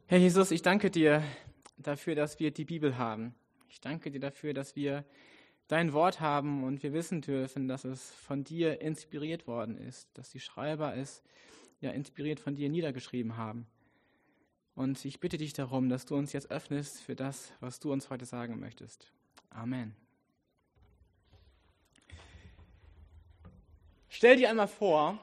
Herr Jesus, ich danke dir dafür, dass wir die Bibel haben. Ich danke dir dafür, dass wir dein Wort haben und wir wissen dürfen, dass es von dir inspiriert worden ist, dass die Schreiber es inspiriert von dir niedergeschrieben haben. Und ich bitte dich darum, dass du uns jetzt öffnest für das, was du uns heute sagen möchtest. Amen. Stell dir einmal vor,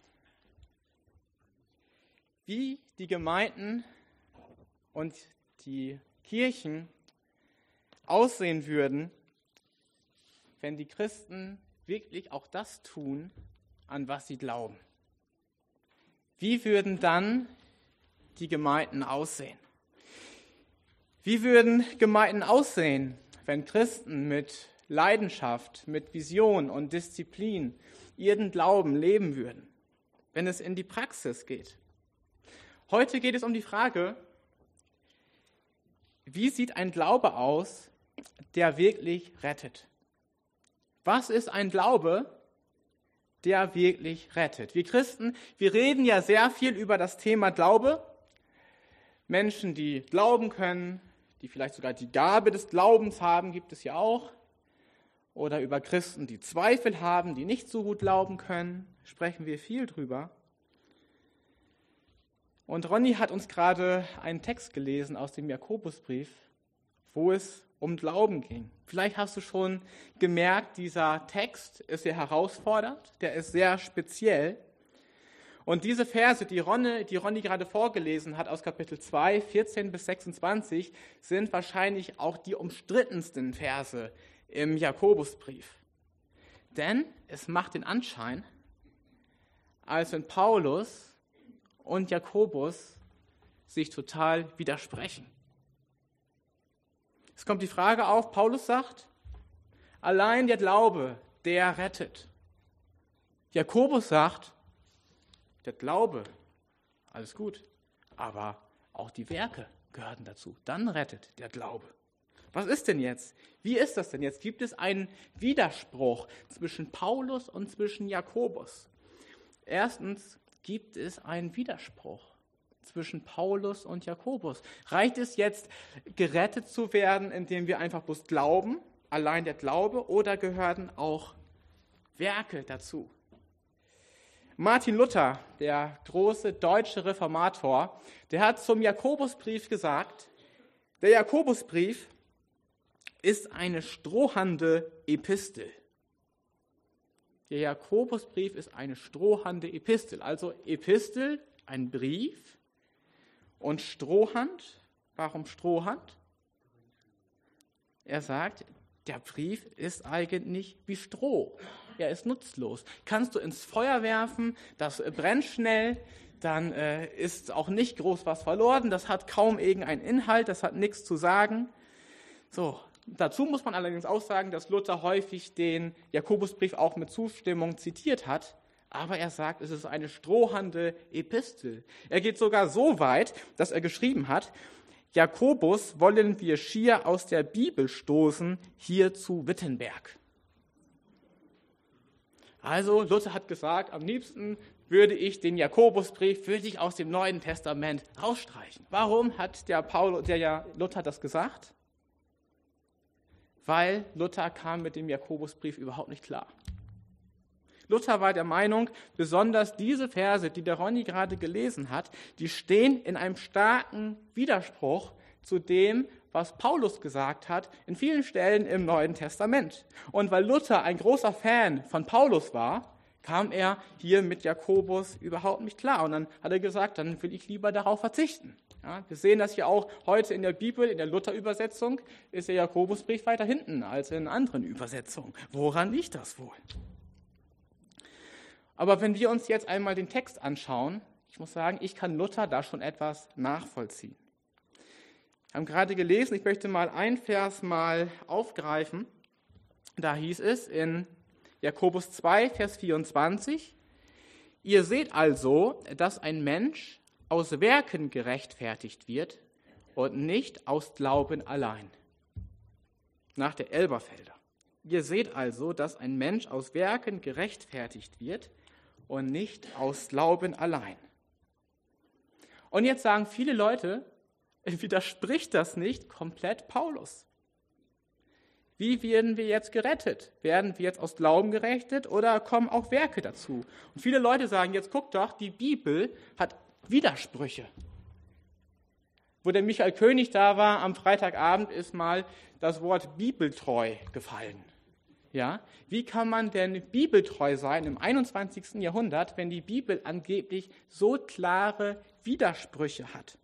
wie die Gemeinden und die Kirchen aussehen würden, wenn die Christen wirklich auch das tun, an was sie glauben. Wie würden dann die Gemeinden aussehen? Wie würden Gemeinden aussehen, wenn Christen mit Leidenschaft, mit Vision und Disziplin ihren Glauben leben würden, wenn es in die Praxis geht? Heute geht es um die Frage, wie sieht ein Glaube aus, der wirklich rettet? Was ist ein Glaube, der wirklich rettet? Wir Christen, wir reden ja sehr viel über das Thema Glaube. Menschen, die glauben können, die vielleicht sogar die Gabe des Glaubens haben, gibt es ja auch. Oder über Christen, die Zweifel haben, die nicht so gut glauben können, sprechen wir viel drüber. Und Ronny hat uns gerade einen Text gelesen aus dem Jakobusbrief, wo es um Glauben ging. Vielleicht hast du schon gemerkt, dieser Text ist sehr herausfordernd, der ist sehr speziell. Und diese Verse, die Ronny gerade vorgelesen hat aus Kapitel 2, 14 bis 26, sind wahrscheinlich auch die umstrittensten Verse im Jakobusbrief. Denn es macht den Anschein, als wenn Paulus und Jakobus sich total widersprechen. Es kommt die Frage auf, Paulus sagt, allein der Glaube, der rettet. Jakobus sagt, der Glaube, alles gut, aber auch die Werke gehören dazu. Dann rettet der Glaube. Was ist denn jetzt? Wie ist das denn jetzt? Gibt es einen Widerspruch zwischen Paulus und zwischen Jakobus? Erstens, gibt es einen Widerspruch zwischen Paulus und Jakobus? Reicht es jetzt, gerettet zu werden, indem wir einfach bloß glauben, allein der Glaube, oder gehören auch Werke dazu? Martin Luther, der große deutsche Reformator, der hat zum Jakobusbrief gesagt, der Jakobusbrief ist eine strohende Epistel. Der Jakobusbrief ist eine strohende Epistel. Also Epistel, ein Brief, und Strohhand. Warum Strohhand? Er sagt, der Brief ist eigentlich wie Stroh. Er ist nutzlos. Kannst du ins Feuer werfen, das brennt schnell, dann ist auch nicht groß was verloren. Das hat kaum irgendeinen Inhalt, das hat nichts zu sagen. So. Dazu muss man allerdings auch sagen, dass Luther häufig den Jakobusbrief auch mit Zustimmung zitiert hat, aber er sagt, es ist eine strohende Epistel. Er geht sogar so weit, dass er geschrieben hat, Jakobus wollen wir schier aus der Bibel stoßen, hier zu Wittenberg. Also Luther hat gesagt, am liebsten würde ich den Jakobusbrief aus dem Neuen Testament rausstreichen. Warum hat der Luther das gesagt? Weil Luther kam mit dem Jakobusbrief überhaupt nicht klar. Luther war der Meinung, besonders diese Verse, die der Ronny gerade gelesen hat, die stehen in einem starken Widerspruch zu dem, was Paulus gesagt hat, in vielen Stellen im Neuen Testament. Und weil Luther ein großer Fan von Paulus war, kam er hier mit Jakobus überhaupt nicht klar. Und dann hat er gesagt, dann will ich lieber darauf verzichten. Ja, wir sehen das ja auch heute in der Bibel, in der Luther-Übersetzung ist der Jakobusbrief weiter hinten als in anderen Übersetzungen. Woran liegt das wohl? Aber wenn wir uns jetzt einmal den Text anschauen, ich muss sagen, ich kann Luther da schon etwas nachvollziehen. Wir haben gerade gelesen, ich möchte mal einen Vers aufgreifen. Da hieß es in Jakobus 2, Vers 24, ihr seht also, dass ein Mensch aus Werken gerechtfertigt wird und nicht aus Glauben allein. Nach der Elberfelder. Ihr seht also, dass ein Mensch aus Werken gerechtfertigt wird und nicht aus Glauben allein. Und jetzt sagen viele Leute, widerspricht das nicht komplett Paulus. Wie werden wir jetzt gerettet? Werden wir jetzt aus Glauben gerettet oder kommen auch Werke dazu? Und viele Leute sagen, jetzt guck doch, die Bibel hat Widersprüche. Wo der Michael König da war, am Freitagabend ist mal das Wort bibeltreu gefallen. Ja? Wie kann man denn bibeltreu sein im 21. Jahrhundert, wenn die Bibel angeblich so klare Widersprüche hat?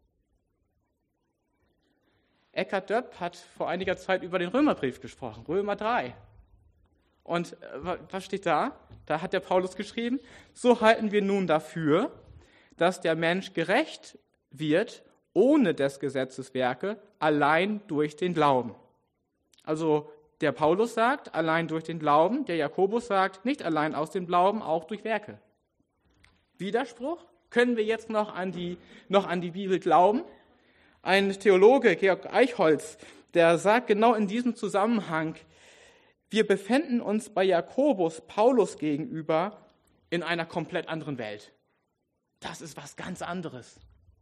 Eckhard Döpp hat vor einiger Zeit über den Römerbrief gesprochen, Römer 3. Und was steht da? Da hat der Paulus geschrieben, so halten wir nun dafür, dass der Mensch gerecht wird, ohne des Gesetzes Werke, allein durch den Glauben. Also der Paulus sagt, allein durch den Glauben, der Jakobus sagt, nicht allein aus dem Glauben, auch durch Werke. Widerspruch? Können wir jetzt noch an die Bibel glauben? Ein Theologe, Georg Eichholz, der sagt genau in diesem Zusammenhang, wir befinden uns bei Jakobus Paulus gegenüber in einer komplett anderen Welt. Das ist was ganz anderes.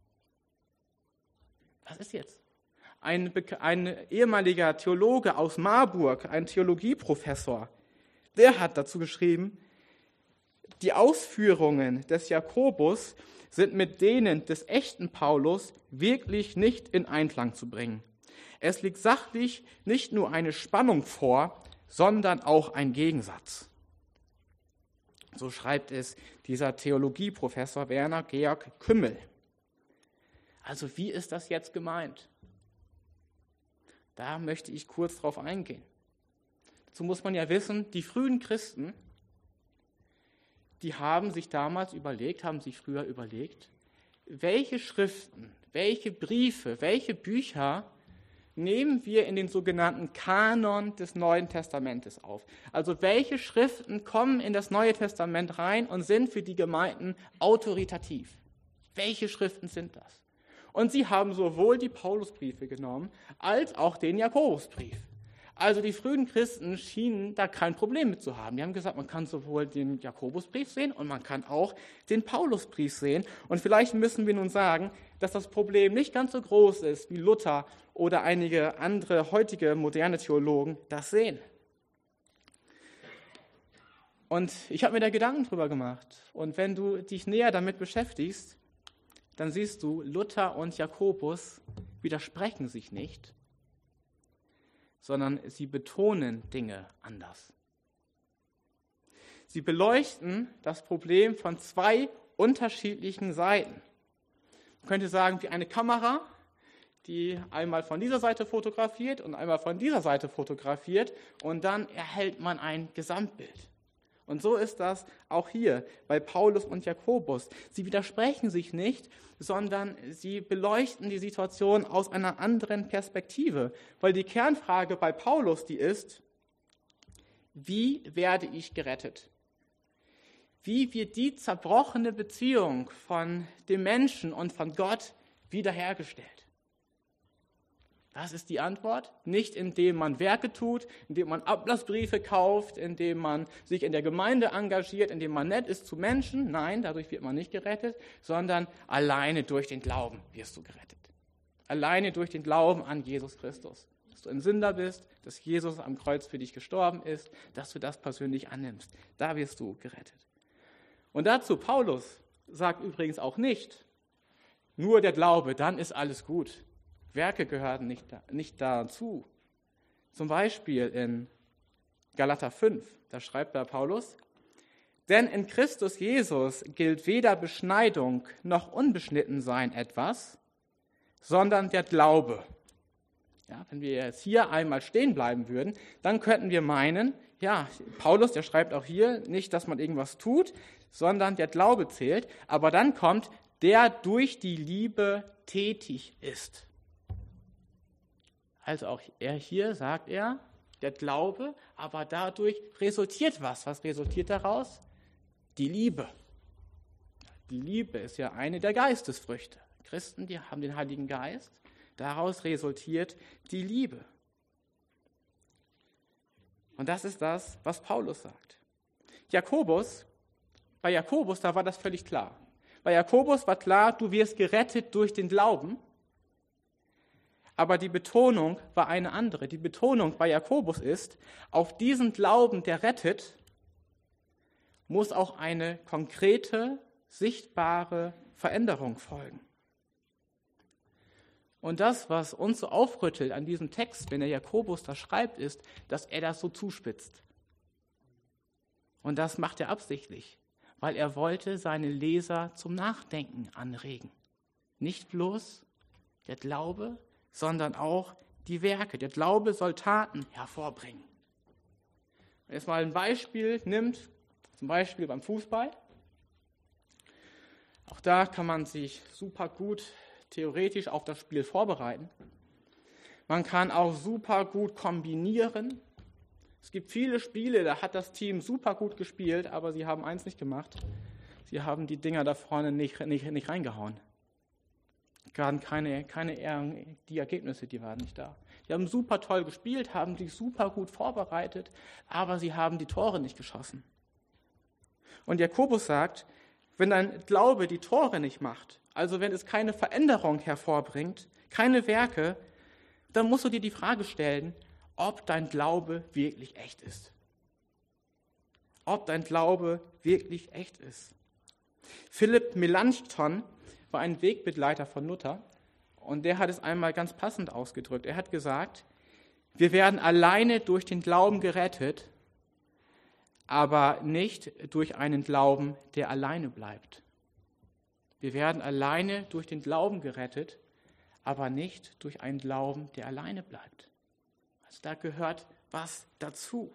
Was ist jetzt? Ein ehemaliger Theologe aus Marburg, ein Theologieprofessor, der hat dazu geschrieben, die Ausführungen des Jakobus sind mit denen des echten Paulus wirklich nicht in Einklang zu bringen. Es liegt sachlich nicht nur eine Spannung vor, sondern auch ein Gegensatz. So schreibt es dieser Theologieprofessor Werner Georg Kümmel. Also wie ist das jetzt gemeint? Da möchte ich kurz drauf eingehen. Dazu muss man ja wissen, die frühen Christen, die haben sich früher überlegt, welche Schriften, welche Briefe, welche Bücher nehmen wir in den sogenannten Kanon des Neuen Testamentes auf. Also welche Schriften kommen in das Neue Testament rein und sind für die Gemeinden autoritativ? Welche Schriften sind das? Und sie haben sowohl die Paulusbriefe genommen, als auch den Jakobusbrief. Also die frühen Christen schienen da kein Problem mit zu haben. Die haben gesagt, man kann sowohl den Jakobusbrief sehen und man kann auch den Paulusbrief sehen. Und vielleicht müssen wir nun sagen, dass das Problem nicht ganz so groß ist, wie Luther oder einige andere heutige moderne Theologen das sehen. Und ich habe mir da Gedanken drüber gemacht. Und wenn du dich näher damit beschäftigst, dann siehst du, Luther und Jakobus widersprechen sich nicht, sondern sie betonen Dinge anders. Sie beleuchten das Problem von zwei unterschiedlichen Seiten. Man könnte sagen, wie eine Kamera, die einmal von dieser Seite fotografiert und einmal von dieser Seite fotografiert und dann erhält man ein Gesamtbild. Und so ist das auch hier bei Paulus und Jakobus. Sie widersprechen sich nicht, sondern sie beleuchten die Situation aus einer anderen Perspektive. Weil die Kernfrage bei Paulus die ist, wie werde ich gerettet? Wie wird die zerbrochene Beziehung von dem Menschen und von Gott wiederhergestellt? Was ist die Antwort? Nicht indem man Werke tut, indem man Ablassbriefe kauft, indem man sich in der Gemeinde engagiert, indem man nett ist zu Menschen. Nein, dadurch wird man nicht gerettet, sondern alleine durch den Glauben wirst du gerettet. Alleine durch den Glauben an Jesus Christus. Dass du ein Sünder bist, dass Jesus am Kreuz für dich gestorben ist, dass du das persönlich annimmst. Da wirst du gerettet. Und dazu, Paulus sagt übrigens auch nicht, nur der Glaube, dann ist alles gut. Werke gehören nicht dazu. Zum Beispiel in Galater 5, da schreibt der Paulus, denn in Christus Jesus gilt weder Beschneidung noch Unbeschnittensein etwas, sondern der Glaube. Ja, wenn wir jetzt hier einmal stehen bleiben würden, dann könnten wir meinen, ja, Paulus, der schreibt auch hier nicht, dass man irgendwas tut, sondern der Glaube zählt, aber dann kommt, der durch die Liebe tätig ist. Also auch hier sagt er, der Glaube, aber dadurch resultiert was. Was resultiert daraus? Die Liebe. Die Liebe ist ja eine der Geistesfrüchte. Christen, die haben den Heiligen Geist. Daraus resultiert die Liebe. Und das ist das, was Paulus sagt. Bei Jakobus, da war das völlig klar. Bei Jakobus war klar, du wirst gerettet durch den Glauben. aber die Betonung war eine andere. Die Betonung bei Jakobus ist, auf diesen Glauben, der rettet, muss auch eine konkrete, sichtbare Veränderung folgen. Und das, was uns so aufrüttelt an diesem Text, wenn der Jakobus das schreibt, ist, dass er das so zuspitzt. Und das macht er absichtlich, weil er wollte seine Leser zum Nachdenken anregen. Nicht bloß der Glaube, sondern auch die Werke. Der Glaube soll Taten hervorbringen. Wenn jetzt mal ein Beispiel nimmt, zum Beispiel beim Fußball, auch da kann man sich super gut theoretisch auf das Spiel vorbereiten. Man kann auch super gut kombinieren. Es gibt viele Spiele, da hat das Team super gut gespielt, aber sie haben eins nicht gemacht. Sie haben die Dinger da vorne nicht reingehauen. Die Ergebnisse, die waren nicht da. Die haben super toll gespielt, haben sich super gut vorbereitet, aber sie haben die Tore nicht geschossen. Und Jakobus sagt, wenn dein Glaube die Tore nicht macht, also wenn es keine Veränderung hervorbringt, keine Werke, dann musst du dir die Frage stellen, ob dein Glaube wirklich echt ist. Ob dein Glaube wirklich echt ist. Philipp Melanchthon war ein Wegbegleiter von Luther und der hat es einmal ganz passend ausgedrückt. Er hat gesagt, wir werden alleine durch den Glauben gerettet, aber nicht durch einen Glauben, der alleine bleibt. Wir werden alleine durch den Glauben gerettet, aber nicht durch einen Glauben, der alleine bleibt. Also da gehört was dazu.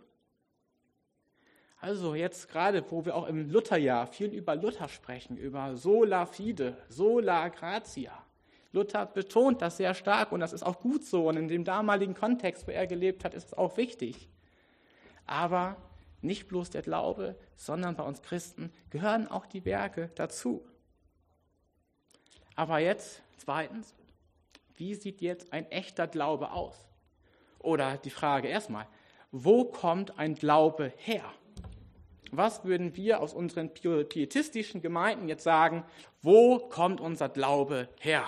Also jetzt gerade, wo wir auch im Lutherjahr viel über Luther sprechen, über sola fide, sola gratia. Luther betont das sehr stark und das ist auch gut so und in dem damaligen Kontext, wo er gelebt hat, ist es auch wichtig. Aber nicht bloß der Glaube, sondern bei uns Christen gehören auch die Werke dazu. Aber jetzt, zweitens, wie sieht jetzt ein echter Glaube aus? Oder die Frage erstmal, wo kommt ein Glaube her? Was würden wir aus unseren pietistischen Gemeinden jetzt sagen, wo kommt unser Glaube her?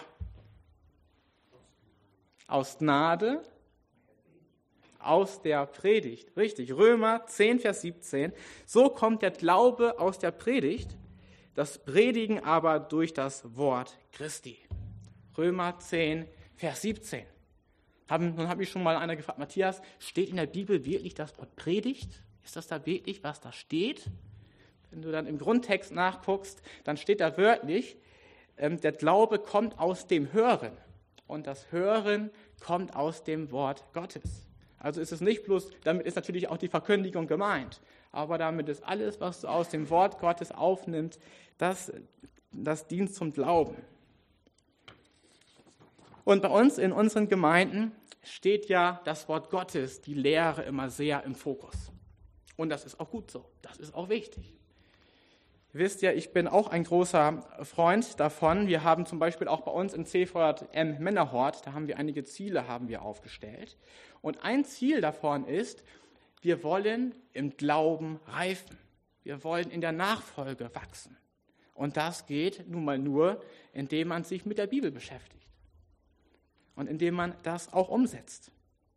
Aus Gnade, aus der Predigt. Richtig, Römer 10, Vers 17. So kommt der Glaube aus der Predigt, das Predigen aber durch das Wort Christi. Römer 10, Vers 17. Nun habe ich schon mal einer gefragt, Matthias, steht in der Bibel wirklich das Wort Predigt? Ist das da wirklich, was da steht? Wenn du dann im Grundtext nachguckst, dann steht da wörtlich, der Glaube kommt aus dem Hören. Und das Hören kommt aus dem Wort Gottes. Also ist es nicht bloß, damit ist natürlich auch die Verkündigung gemeint, aber damit ist alles, was du aus dem Wort Gottes aufnimmst, das dient zum Glauben. Und bei uns in unseren Gemeinden steht ja das Wort Gottes, die Lehre immer sehr im Fokus. Und das ist auch gut so, das ist auch wichtig. Ihr wisst ja, ich bin auch ein großer Freund davon. Wir haben zum Beispiel auch bei uns im CVM Männerhort, da haben wir einige Ziele aufgestellt. Und ein Ziel davon ist, wir wollen im Glauben reifen. Wir wollen in der Nachfolge wachsen. Und das geht nun mal nur, indem man sich mit der Bibel beschäftigt. Und indem man das auch umsetzt.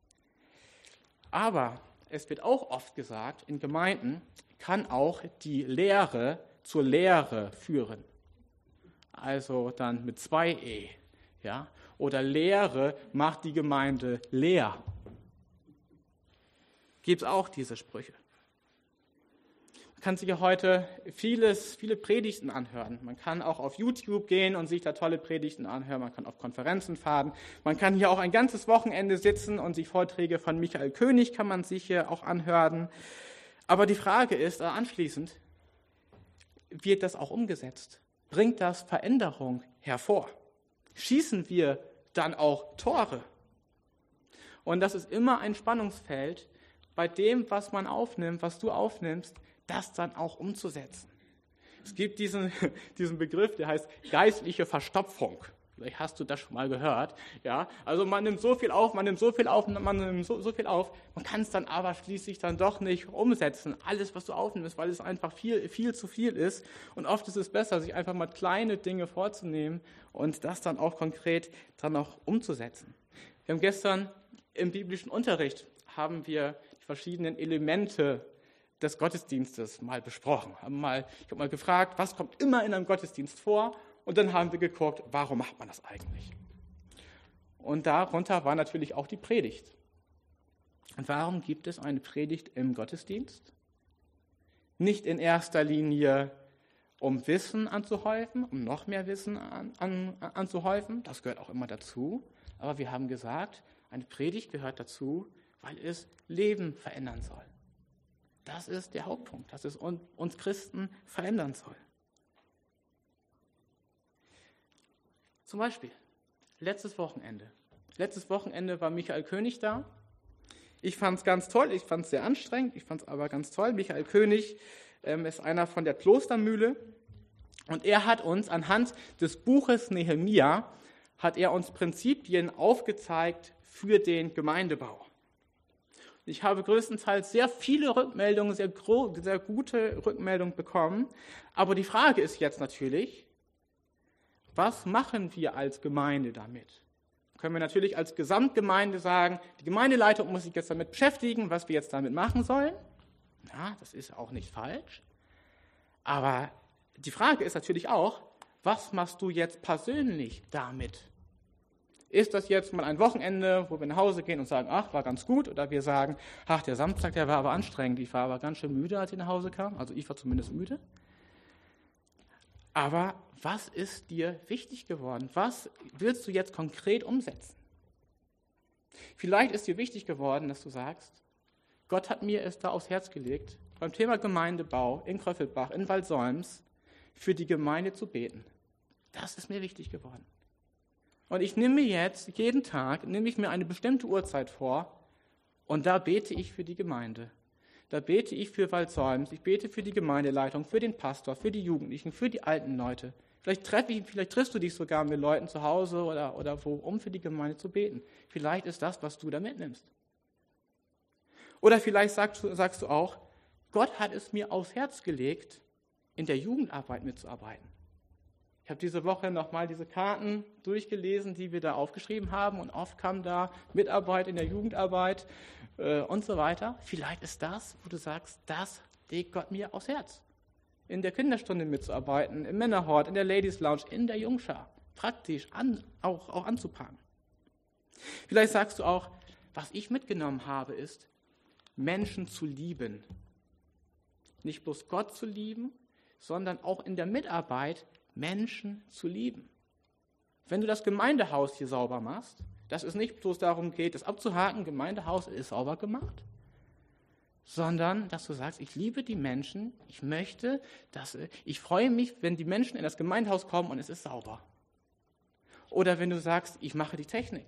Aber es wird auch oft gesagt, in Gemeinden kann auch die Lehre zur Lehre führen. Also dann mit 2 E. Ja? Oder Lehre macht die Gemeinde leer. Gibt es auch diese Sprüche. Man kann sich ja heute viele Predigten anhören. Man kann auch auf YouTube gehen und sich da tolle Predigten anhören. Man kann auf Konferenzen fahren. Man kann hier auch ein ganzes Wochenende sitzen und sich Vorträge von Michael König kann man sich hier auch anhören. Aber die Frage ist anschließend, wird das auch umgesetzt? Bringt das Veränderung hervor? Schießen wir dann auch Tore? Und das ist immer ein Spannungsfeld, bei dem, was man aufnimmt, was du aufnimmst, das dann auch umzusetzen. Es gibt diesen Begriff, der heißt geistliche Verstopfung. Vielleicht hast du das schon mal gehört. Ja? Also man nimmt so viel auf, man kann es dann aber schließlich dann doch nicht umsetzen. Alles, was du aufnimmst, weil es einfach viel zu viel ist. Und oft ist es besser, sich einfach mal kleine Dinge vorzunehmen und das dann auch konkret dann auch umzusetzen. Wir haben gestern im biblischen Unterricht haben wir die verschiedenen Elemente des Gottesdienstes mal besprochen. Ich habe mal gefragt, was kommt immer in einem Gottesdienst vor? Und dann haben wir geguckt, warum macht man das eigentlich? Und darunter war natürlich auch die Predigt. Und warum gibt es eine Predigt im Gottesdienst? Nicht in erster Linie, um Wissen anzuhäufen, um noch mehr Wissen anzuhäufen. Das gehört auch immer dazu. Aber wir haben gesagt, eine Predigt gehört dazu, weil es Leben verändern soll. Das ist der Hauptpunkt, dass es uns Christen verändern soll. Zum Beispiel, letztes Wochenende. Letztes Wochenende war Michael König da. Ich fand es ganz toll, ich fand es sehr anstrengend, ich fand es aber ganz toll. Michael König ist einer von der Klostermühle und er hat uns anhand des Buches Nehemia, hat er uns Prinzipien aufgezeigt für den Gemeindebau. Ich habe größtenteils sehr viele Rückmeldungen, sehr gute Rückmeldungen bekommen. Aber die Frage ist jetzt natürlich, was machen wir als Gemeinde damit? Können wir natürlich als Gesamtgemeinde sagen, die Gemeindeleitung muss sich jetzt damit beschäftigen, was wir jetzt damit machen sollen. Ja, das ist auch nicht falsch. Aber die Frage ist natürlich auch, was machst du jetzt persönlich damit? Ist das jetzt mal ein Wochenende, wo wir nach Hause gehen und sagen, ach, war ganz gut? Oder wir sagen, ach, der Samstag, der war aber anstrengend. Ich war aber ganz schön müde, als ich nach Hause kam. Also ich war zumindest müde. Aber was ist dir wichtig geworden? Was willst du jetzt konkret umsetzen? Vielleicht ist dir wichtig geworden, dass du sagst, Gott hat mir es da aufs Herz gelegt, beim Thema Gemeindebau in Kröffelbach, in Waldsolms, für die Gemeinde zu beten. Das ist mir wichtig geworden. Und ich nehme mir jetzt, jeden Tag, nehme ich mir eine bestimmte Uhrzeit vor und da bete ich für die Gemeinde. Da bete ich für Waldsolms, ich bete für die Gemeindeleitung, für den Pastor, für die Jugendlichen, für die alten Leute. Vielleicht triffst du dich sogar mit Leuten zu Hause oder wo, um für die Gemeinde zu beten. Vielleicht ist das, was du da mitnimmst. Oder vielleicht sagst du auch, Gott hat es mir aufs Herz gelegt, in der Jugendarbeit mitzuarbeiten. Ich habe diese Woche nochmal diese Karten durchgelesen, die wir da aufgeschrieben haben und oft kam da Mitarbeit in der Jugendarbeit und so weiter. Vielleicht ist das, wo du sagst, das legt Gott mir aufs Herz. In der Kinderstunde mitzuarbeiten, im Männerhort, in der Ladies Lounge, in der Jungschar. Praktisch auch anzupacken. Vielleicht sagst du auch, was ich mitgenommen habe, ist, Menschen zu lieben. Nicht bloß Gott zu lieben, sondern auch in der Mitarbeit Menschen zu lieben. Wenn du das Gemeindehaus hier sauber machst, dass es nicht bloß darum geht, das abzuhaken, Gemeindehaus ist sauber gemacht, sondern dass du sagst, ich liebe die Menschen, ich freue mich, wenn die Menschen in das Gemeindehaus kommen und es ist sauber. Oder wenn du sagst, ich mache die Technik.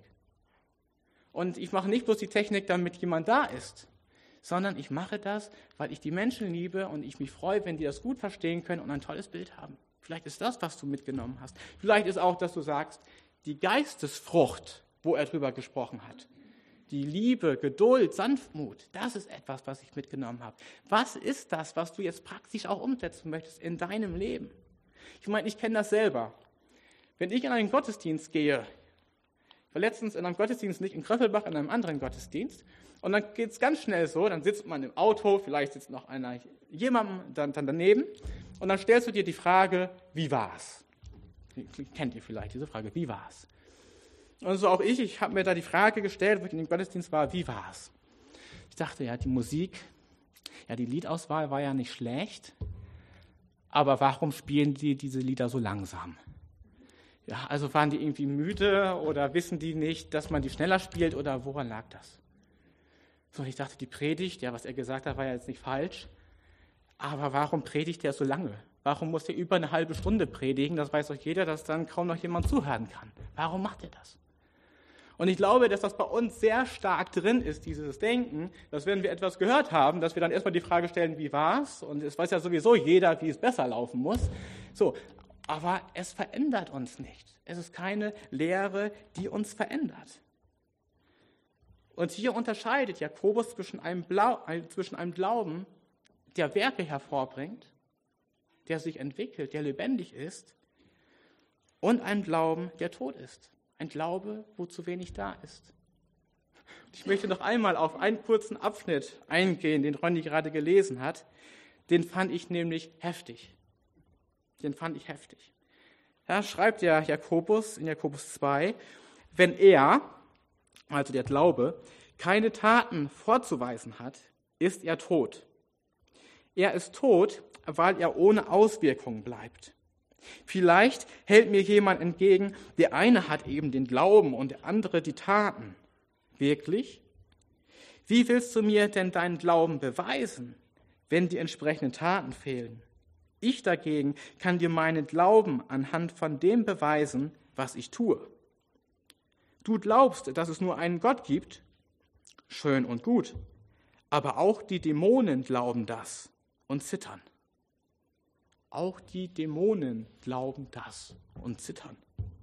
Und ich mache nicht bloß die Technik, damit jemand da ist, sondern ich mache das, weil ich die Menschen liebe und ich mich freue, wenn die das gut verstehen können und ein tolles Bild haben. Vielleicht ist das, was du mitgenommen hast. Vielleicht ist auch, dass du sagst, die Geistesfrucht, wo er drüber gesprochen hat, die Liebe, Geduld, Sanftmut, das ist etwas, was ich mitgenommen habe. Was ist das, was du jetzt praktisch auch umsetzen möchtest in deinem Leben? Ich meine, ich kenne das selber. Wenn ich in einen Gottesdienst gehe, ich war letztens in einem Gottesdienst, nicht in Kröffelbach, in einem anderen Gottesdienst, und dann geht es ganz schnell so, dann sitzt man im Auto, vielleicht sitzt noch jemand dann daneben, und dann stellst du dir die Frage, wie war's? Kennt ihr vielleicht diese Frage, wie war's? Und so auch ich habe mir da die Frage gestellt, wo ich in dem Gottesdienst war, wie war's? Ich dachte, ja, die Musik, ja, die Liedauswahl war ja nicht schlecht, aber warum spielen die diese Lieder so langsam? Ja, also waren die irgendwie müde oder wissen die nicht, dass man die schneller spielt oder woran lag das? So, und ich dachte, die Predigt, ja, was er gesagt hat, war ja jetzt nicht falsch, aber warum predigt er so lange? Warum muss er über eine halbe Stunde predigen? Das weiß doch jeder, dass dann kaum noch jemand zuhören kann. Warum macht er das? Und ich glaube, dass das bei uns sehr stark drin ist, dieses Denken, dass wenn wir etwas gehört haben, dass wir dann erstmal die Frage stellen, wie war's? Und es weiß ja sowieso jeder, wie es besser laufen muss. So, aber es verändert uns nicht. Es ist keine Lehre, die uns verändert. Und hier unterscheidet Jakobus zwischen einem Glauben, der Werke hervorbringt, der sich entwickelt, der lebendig ist, und einem Glauben, der tot ist. Ein Glaube, wo zu wenig da ist. Ich möchte noch einmal auf einen kurzen Abschnitt eingehen, den Ronny gerade gelesen hat. Den fand ich nämlich heftig. Da schreibt ja Jakobus in Jakobus 2, wenn er, also der Glaube, keine Taten vorzuweisen hat, ist er tot. Er ist tot, weil er ohne Auswirkungen bleibt. Vielleicht hält mir jemand entgegen, der eine hat eben den Glauben und der andere die Taten. Wirklich? Wie willst du mir denn deinen Glauben beweisen, wenn die entsprechenden Taten fehlen? Ich dagegen kann dir meinen Glauben anhand von dem beweisen, was ich tue. Du glaubst, dass es nur einen Gott gibt? Schön und gut. Aber auch die Dämonen glauben das und zittern. Auch die Dämonen glauben das und zittern.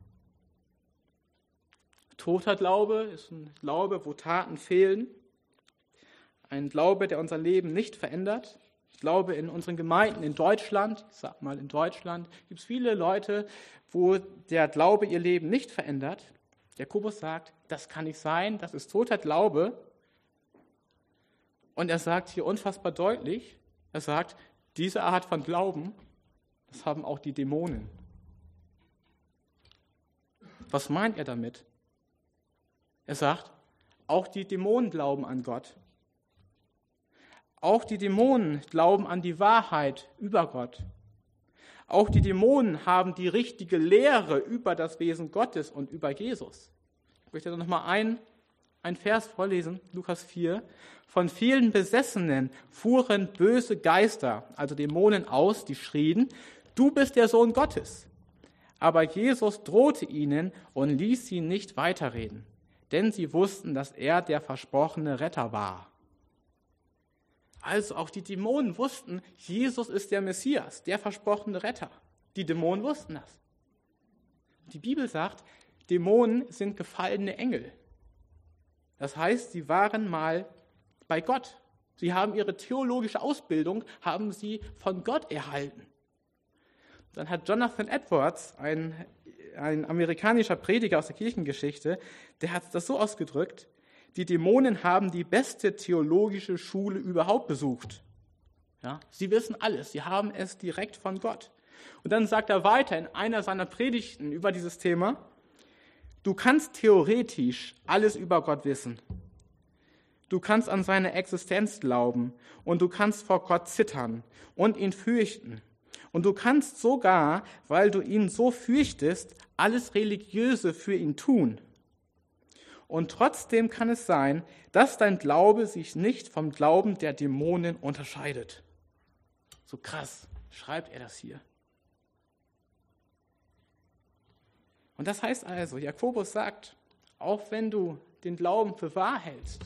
Toter Glaube ist ein Glaube, wo Taten fehlen. Ein Glaube, der unser Leben nicht verändert. Ich glaube, in unseren Gemeinden in Deutschland, gibt es viele Leute, wo der Glaube ihr Leben nicht verändert. Jakobus sagt, das kann nicht sein, das ist toter Glaube. Und er sagt hier unfassbar deutlich, er sagt, diese Art von Glauben, das haben auch die Dämonen. Was meint er damit? Er sagt, auch die Dämonen glauben an Gott. Auch die Dämonen glauben an die Wahrheit über Gott. Auch die Dämonen haben die richtige Lehre über das Wesen Gottes und über Jesus. Ich möchte noch mal ein Vers vorlesen, Lukas 4. Von vielen Besessenen fuhren böse Geister, also Dämonen aus, die schrien, du bist der Sohn Gottes. Aber Jesus drohte ihnen und ließ sie nicht weiterreden, denn sie wussten, dass er der versprochene Retter war. Also auch die Dämonen wussten, Jesus ist der Messias, der versprochene Retter. Die Dämonen wussten das. Die Bibel sagt, Dämonen sind gefallene Engel. Das heißt, sie waren mal bei Gott. Sie haben ihre theologische Ausbildung, haben sie von Gott erhalten. Dann hat Jonathan Edwards, ein amerikanischer Prediger aus der Kirchengeschichte, der hat das so ausgedrückt, die Dämonen haben die beste theologische Schule überhaupt besucht. Ja, sie wissen alles, sie haben es direkt von Gott. Und dann sagt er weiter in einer seiner Predigten über dieses Thema, du kannst theoretisch alles über Gott wissen. Du kannst an seine Existenz glauben und du kannst vor Gott zittern und ihn fürchten. Und du kannst sogar, weil du ihn so fürchtest, alles Religiöse für ihn tun. Und trotzdem kann es sein, dass dein Glaube sich nicht vom Glauben der Dämonen unterscheidet. So krass schreibt er das hier. Und das heißt also, Jakobus sagt, auch wenn du den Glauben für wahr hältst,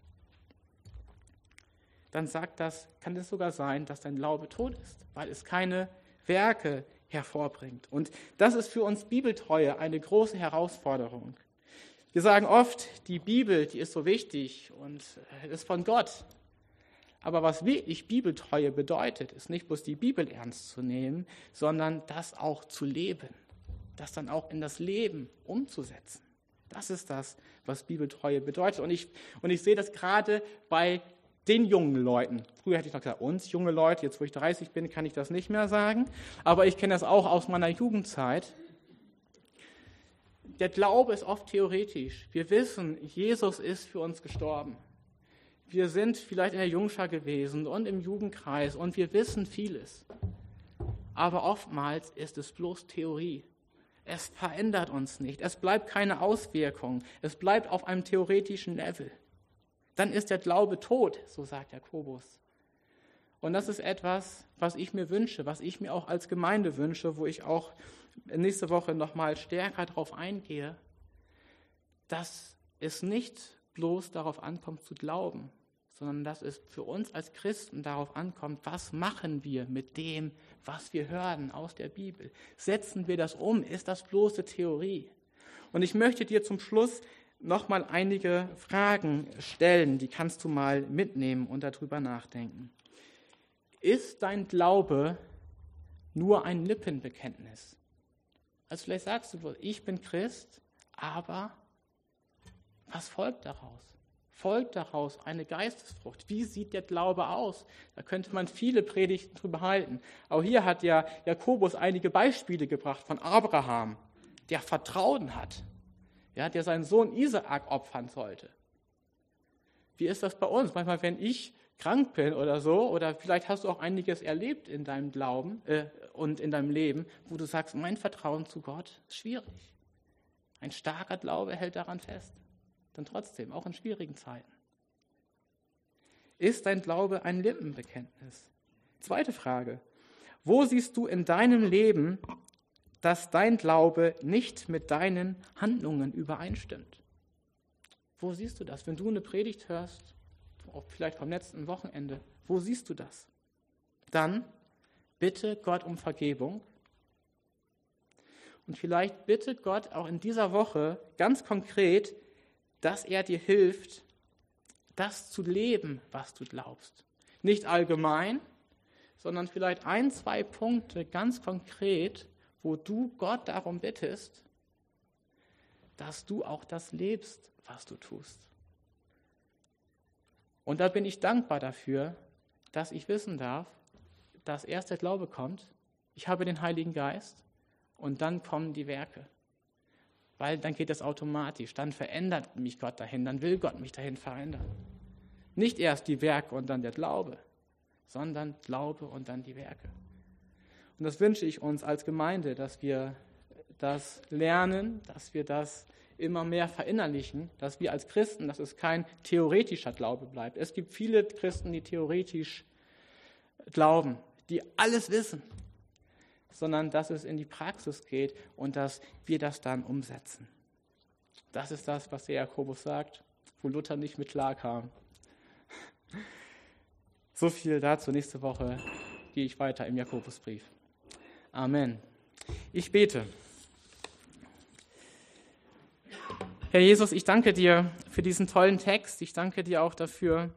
dann kann es sogar sein, dass dein Glaube tot ist, weil es keine Werke hervorbringt. Und das ist für uns Bibeltreue eine große Herausforderung. Wir sagen oft, die Bibel, die ist so wichtig und ist von Gott. Aber was wirklich Bibeltreue bedeutet, ist nicht bloß die Bibel ernst zu nehmen, sondern das auch zu leben, das dann auch in das Leben umzusetzen. Das ist das, was Bibeltreue bedeutet. Und ich sehe das gerade bei den jungen Leuten. Früher hätte ich noch gesagt, uns junge Leute, jetzt wo ich 30 bin, kann ich das nicht mehr sagen. Aber ich kenne das auch aus meiner Jugendzeit. Der Glaube ist oft theoretisch. Wir wissen, Jesus ist für uns gestorben. Wir sind vielleicht in der Jungschar gewesen und im Jugendkreis und wir wissen vieles. Aber oftmals ist es bloß Theorie. Es verändert uns nicht. Es bleibt keine Auswirkung. Es bleibt auf einem theoretischen Level. Dann ist der Glaube tot, so sagt Jakobus. Und das ist etwas, was ich mir wünsche, was ich mir auch als Gemeinde wünsche, wo ich auch nächste Woche nochmal stärker darauf eingehe, dass es nicht bloß darauf ankommt zu glauben, sondern dass es für uns als Christen darauf ankommt, was machen wir mit dem, was wir hören aus der Bibel? Setzen wir das um? Ist das bloße Theorie? Und ich möchte dir zum Schluss nochmal einige Fragen stellen, die kannst du mal mitnehmen und darüber nachdenken. Ist dein Glaube nur ein Lippenbekenntnis? Also vielleicht sagst du, ich bin Christ, aber was folgt daraus? folgt daraus eine Geistesfrucht. Wie sieht der Glaube aus? Da könnte man viele Predigten drüber halten. Auch hier hat ja Jakobus einige Beispiele gebracht von Abraham, der Vertrauen hat, ja, der seinen Sohn Isaak opfern sollte. Wie ist das bei uns? Manchmal, wenn ich krank bin oder so, oder vielleicht hast du auch einiges erlebt in deinem Glauben und in deinem Leben, wo du sagst, mein Vertrauen zu Gott ist schwierig. Ein starker Glaube hält daran fest. Dann trotzdem, auch in schwierigen Zeiten. Ist dein Glaube ein Lippenbekenntnis? Zweite Frage. Wo siehst du in deinem Leben, dass dein Glaube nicht mit deinen Handlungen übereinstimmt? Wo siehst du das? Wenn du eine Predigt hörst, auch vielleicht vom letzten Wochenende, wo siehst du das? Dann bitte Gott um Vergebung. Und vielleicht bitte Gott auch in dieser Woche ganz konkret, dass er dir hilft, das zu leben, was du glaubst. Nicht allgemein, sondern vielleicht 1, 2 Punkte ganz konkret, wo du Gott darum bittest, dass du auch das lebst, was du tust. Und da bin ich dankbar dafür, dass ich wissen darf, dass erst der Glaube kommt, ich habe den Heiligen Geist und dann kommen die Werke. Weil dann geht es automatisch, dann verändert mich Gott dahin, dann will Gott mich dahin verändern. Nicht erst die Werke und dann der Glaube, sondern Glaube und dann die Werke. Und das wünsche ich uns als Gemeinde, dass wir das lernen, dass wir das immer mehr verinnerlichen, dass wir als Christen, dass es kein theoretischer Glaube bleibt. Es gibt viele Christen, die theoretisch glauben, die alles wissen, sondern dass es in die Praxis geht und dass wir das dann umsetzen. Das ist das, was der Jakobus sagt, wo Luther nicht mit klarkam. So viel dazu. Nächste Woche gehe ich weiter im Jakobusbrief. Amen. Ich bete. Herr Jesus, ich danke dir für diesen tollen Text. Ich danke dir auch dafür,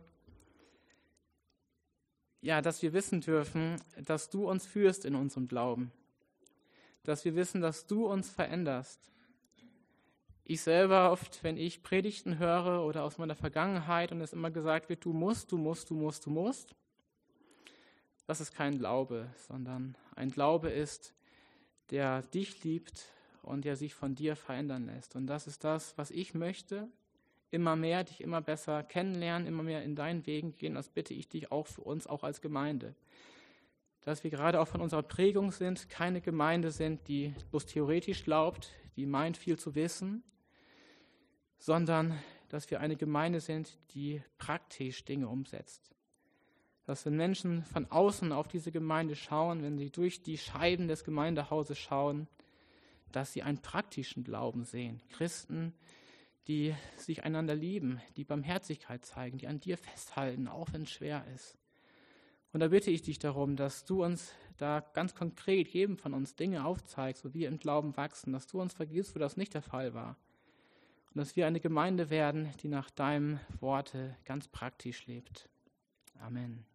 ja, dass wir wissen dürfen, dass du uns führst in unserem Glauben. Dass wir wissen, dass du uns veränderst. Ich selber oft, wenn ich Predigten höre oder aus meiner Vergangenheit und es immer gesagt wird, du musst, das ist kein Glaube, sondern ein Glaube ist, der dich liebt und der sich von dir verändern lässt. Und das ist das, was ich möchte, immer mehr, dich immer besser kennenlernen, immer mehr in deinen Wegen gehen. Das bitte ich dich auch für uns, auch als Gemeinde. Dass wir gerade auch von unserer Prägung sind, keine Gemeinde sind, die bloß theoretisch glaubt, die meint viel zu wissen, sondern dass wir eine Gemeinde sind, die praktisch Dinge umsetzt. Dass wenn Menschen von außen auf diese Gemeinde schauen, wenn sie durch die Scheiben des Gemeindehauses schauen, dass sie einen praktischen Glauben sehen. Christen, die sich einander lieben, die Barmherzigkeit zeigen, die an dir festhalten, auch wenn es schwer ist. Und da bitte ich dich darum, dass du uns da ganz konkret jedem von uns Dinge aufzeigst, wo wir im Glauben wachsen, dass du uns vergibst, wo das nicht der Fall war. Und dass wir eine Gemeinde werden, die nach deinem Worte ganz praktisch lebt. Amen.